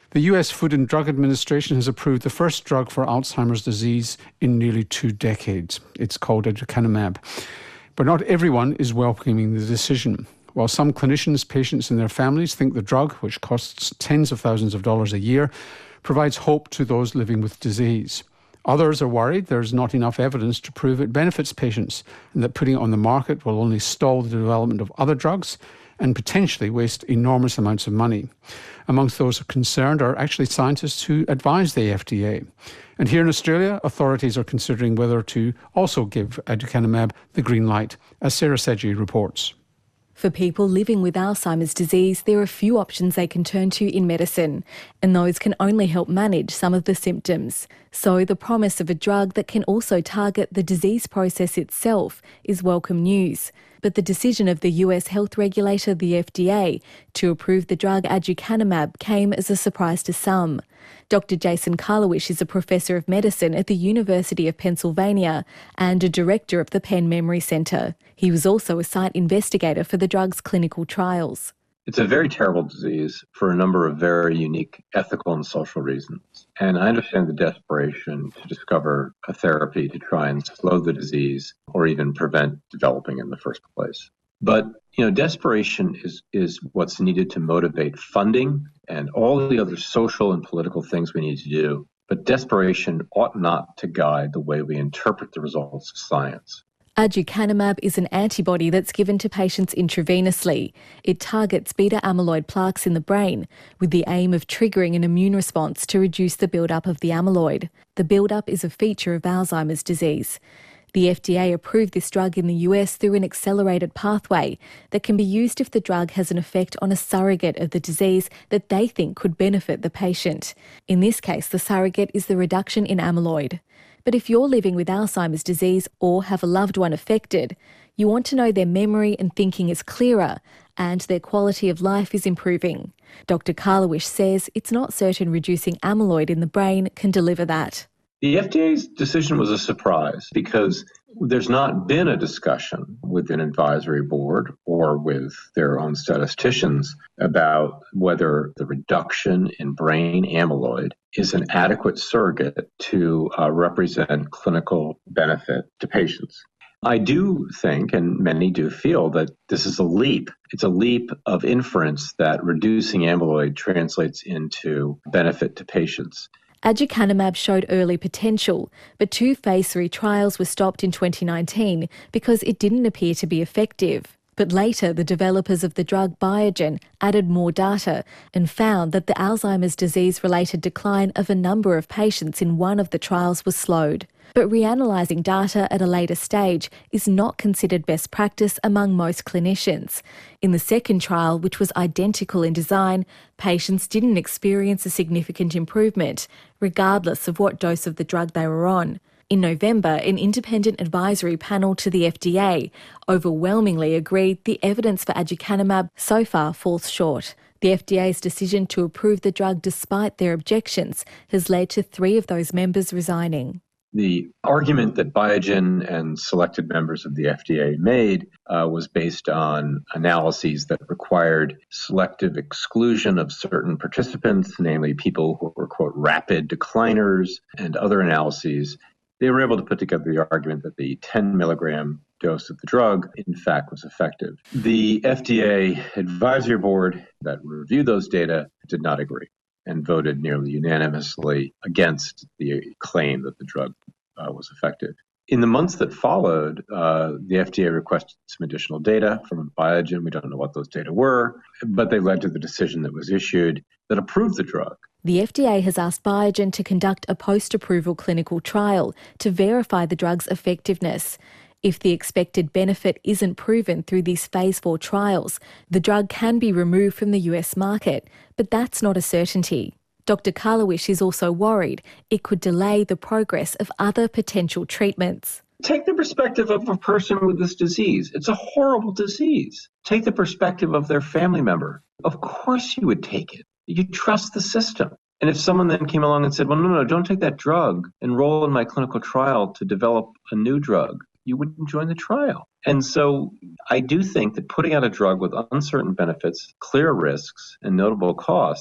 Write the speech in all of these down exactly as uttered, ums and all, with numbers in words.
The U S Food and Drug Administration has approved the first drug for Alzheimer's disease in nearly two decades. It's called aducanumab. But not everyone is welcoming the decision. While some clinicians, patients and their families think the drug, which costs tens of thousands of dollars a year, provides hope to those living with disease. Others are worried there's not enough evidence to prove it benefits patients and that putting it on the market will only stall the development of other drugs and potentially waste enormous amounts of money. Amongst those concerned are actually scientists who advise the F D A. And here in Australia, authorities are considering whether to also give aducanumab the green light, as Sarah Sedgey reports. For people living with Alzheimer's disease, there are a few options they can turn to in medicine, and those can only help manage some of the symptoms. So the promise of a drug that can also target the disease process itself is welcome news. But the decision of the U S health regulator, the F D A, to approve the drug aducanumab came as a surprise to some. Doctor Jason Karlawish is a professor of medicine at the University of Pennsylvania and a director of the Penn Memory Centre. He was also a site investigator for the drug's clinical trials. It's a very terrible disease for a number of very unique ethical and social reasons. And I understand the desperation to discover a therapy to try and slow the disease or even prevent developing in the first place. But, you know, desperation is, is what's needed to motivate funding and all the other social and political things we need to do. But desperation ought not to guide the way we interpret the results of science. Aducanumab is an antibody that's given to patients intravenously. It targets beta-amyloid plaques in the brain with the aim of triggering an immune response to reduce the build-up of the amyloid. The build-up is a feature of Alzheimer's disease. The F D A approved this drug in the U S through an accelerated pathway that can be used if the drug has an effect on a surrogate of the disease that they think could benefit the patient. In this case, the surrogate is the reduction in amyloid. But if you're living with Alzheimer's disease or have a loved one affected, you want to know their memory and thinking is clearer and their quality of life is improving. Doctor Karlawish says it's not certain reducing amyloid in the brain can deliver that. The F D A's decision was a surprise because there's not been a discussion with an advisory board or with their own statisticians about whether the reduction in brain amyloid is an adequate surrogate to uh, represent clinical benefit to patients. I do think, and many do feel, that this is a leap. It's a leap of inference that reducing amyloid translates into benefit to patients. Aducanumab showed early potential, but two phase three trials were stopped in twenty nineteen because it didn't appear to be effective. But later, the developers of the drug Biogen added more data and found that the Alzheimer's disease-related decline of a number of patients in one of the trials was slowed. But reanalysing data at a later stage is not considered best practice among most clinicians. In the second trial, which was identical in design, patients didn't experience a significant improvement, regardless of what dose of the drug they were on. In November, an independent advisory panel to the F D A overwhelmingly agreed the evidence for aducanumab so far falls short. The F D A's decision to approve the drug despite their objections has led to three of those members resigning. The argument that Biogen and selected members of the F D A made uh, was based on analyses that required selective exclusion of certain participants, namely people who were, quote, rapid decliners, and other analyses. They were able to put together the argument that the ten milligram dose of the drug, in fact, was effective. The F D A advisory board that reviewed those data did not agree and voted nearly unanimously against the claim that the drug uh, was effective. In the months that followed, uh, the F D A requested some additional data from Biogen. We don't know what those data were, but they led to the decision that was issued that approved the drug. The F D A has asked Biogen to conduct a post-approval clinical trial to verify the drug's effectiveness. If the expected benefit isn't proven through these phase four trials, the drug can be removed from the U S market, but that's not a certainty. Doctor Karlawish is also worried it could delay the progress of other potential treatments. Take the perspective of a person with this disease. It's a horrible disease. Take the perspective of their family member. Of course you would take it. You trust the system. And if someone then came along and said, well, no, no, don't take that drug, enroll in my clinical trial to develop a new drug, you wouldn't join the trial. And so I do think that putting out a drug with uncertain benefits, clear risks, and notable costs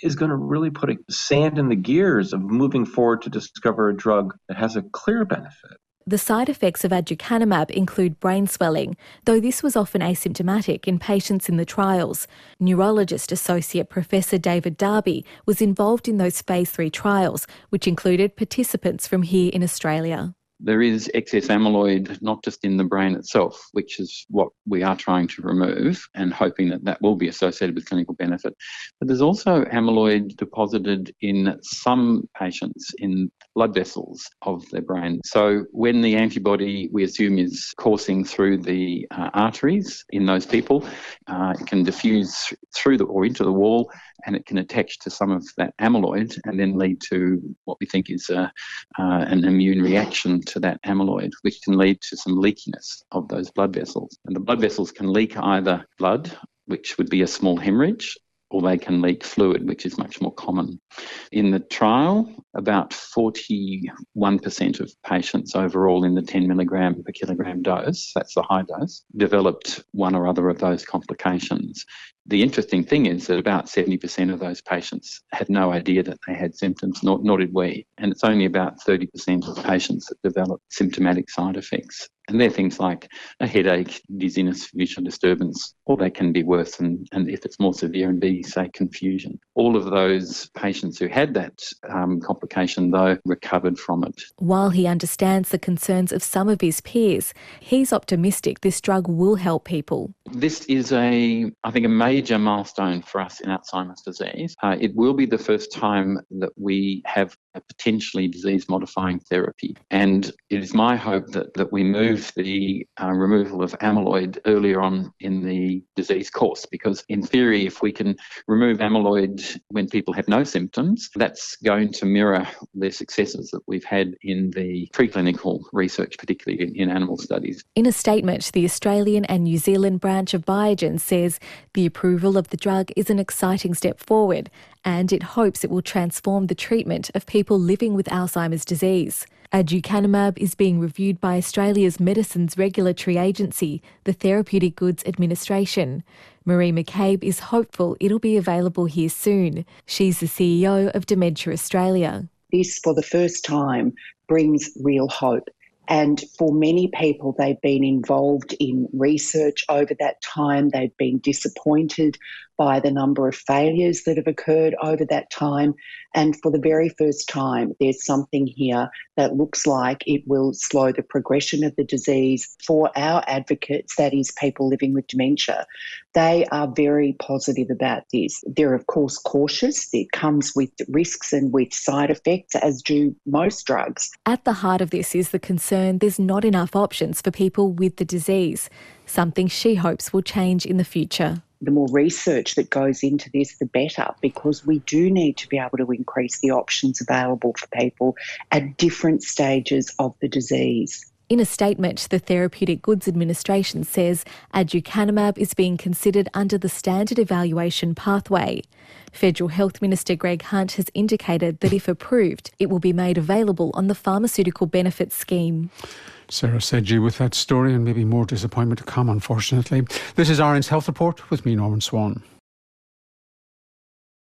is going to really put a sand in the gears of moving forward to discover a drug that has a clear benefit. The side effects of aducanumab include brain swelling, though this was often asymptomatic in patients in the trials. Neurologist Associate Professor David Darby was involved in those phase three trials, which included participants from here in Australia. There is excess amyloid, not just in the brain itself, which is what we are trying to remove and hoping that that will be associated with clinical benefit. But there's also amyloid deposited in some patients in blood vessels of their brain. So when the antibody, we assume, is coursing through the uh, arteries in those people, uh, it can diffuse through the, or into the wall, and it can attach to some of that amyloid and then lead to what we think is a, uh, an immune reaction to that amyloid, which can lead to some leakiness of those blood vessels. And the blood vessels can leak either blood, which would be a small hemorrhage, or they can leak fluid, which is much more common. In the trial, about forty-one percent of patients overall in the ten milligram per kilogram dose, that's the high dose, developed one or other of those complications. The interesting thing is that about seventy percent of those patients had no idea that they had symptoms, nor, nor did we. And it's only about thirty percent of patients that develop symptomatic side effects. And they're things like a headache, dizziness, visual disturbance, or they can be worse, and, and if it's more severe, and be, say, confusion. All of those patients who had that um, complication, though, recovered from it. While he understands the concerns of some of his peers, he's optimistic this drug will help people. This is, a, I think, a major milestone for us in Alzheimer's disease. Uh, it will be the first time that we have a potentially disease-modifying therapy. And it is my hope that, that we move the uh, removal of amyloid earlier on in the disease course, because in theory, if we can remove amyloid when people have no symptoms, that's going to mirror the successes that we've had in the preclinical research, particularly in, in animal studies. In a statement, the Australian and New Zealand branch of Biogen says the approval of the drug is an exciting step forward, and it hopes it will transform the treatment of people living with Alzheimer's disease. Aducanumab is being reviewed by Australia's Medicines Regulatory Agency, the Therapeutic Goods Administration. Marie McCabe is hopeful it'll be available here soon. She's the C E O of Dementia Australia. This, for the first time, brings real hope. And for many people, they've been involved in research over that time. They've been disappointed by the number of failures that have occurred over that time. And for the very first time, there's something here that looks like it will slow the progression of the disease. For our advocates, that is people living with dementia, they are very positive about this. They're, of course, cautious. It comes with risks and with side effects, as do most drugs. At the heart of this is the concern there's not enough options for people with the disease, something she hopes will change in the future. The more research that goes into this, the better, because we do need to be able to increase the options available for people at different stages of the disease. In a statement, the Therapeutic Goods Administration says aducanumab is being considered under the standard evaluation pathway. Federal Health Minister Greg Hunt has indicated that if approved, it will be made available on the Pharmaceutical Benefits Scheme. Sarah Sedgley with that story, and maybe more disappointment to come, unfortunately. This is R N's Health Report with me, Norman Swan.